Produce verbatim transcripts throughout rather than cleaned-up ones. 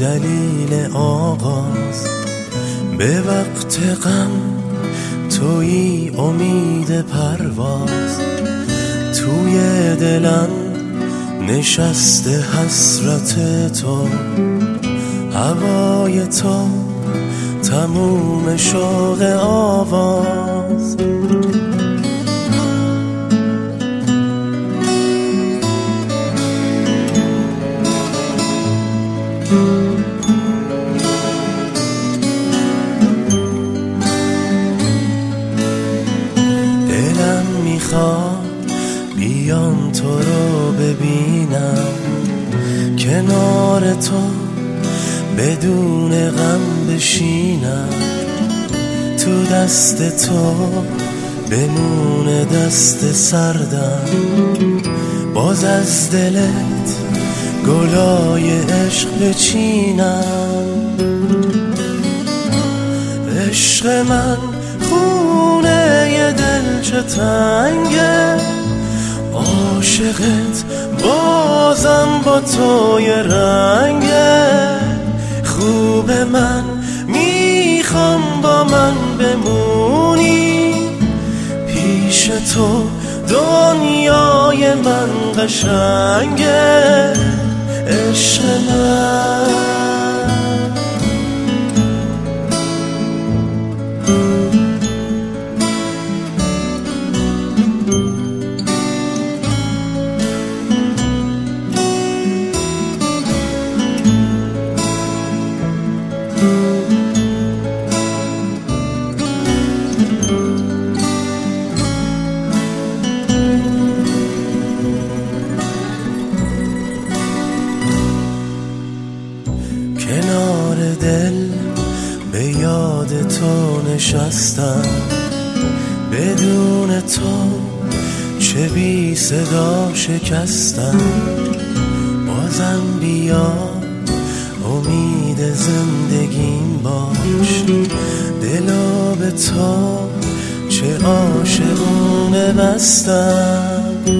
دلیل آغاز. به وقت غم تویی امید پرواز. توی دلم نشسته حسرت تو، هوای تو تموم شوق آواز. دلم میخواد بیام تو رو ببینم، کنار تو بدون غم بشینم. تو دست تو بمونه دست سردم، باز از دلت گلای عشق بچینم. عشق من خونه ی دل چه تنگه، عاشقت بازم با تو یه رنگه. خوب من میخوام با من بمونی، پیش تو دنیای من قشنگه. عشق من کنار دل به یاد تو نشستم، بدون تو چه بی صدا شکستم. بازم بیا امید زندگیم باش، دلو به تو چه عاشقونه بستم.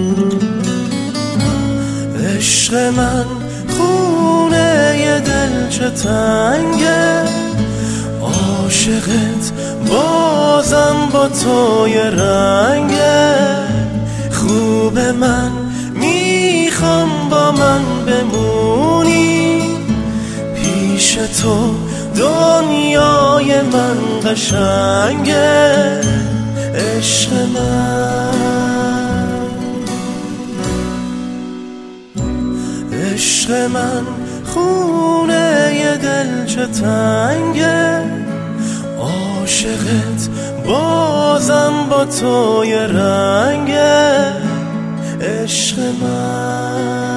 عشق من خونه ی دل چه تنگه، عاشقت بازم با تو یه رنگه. خوب من میخوام با من بمونی، پیش تو دنیای من قشنگه. عشق من عشق من خونه ی دل چه تنگه، عاشقت بازم با تو یه رنگه. عشق من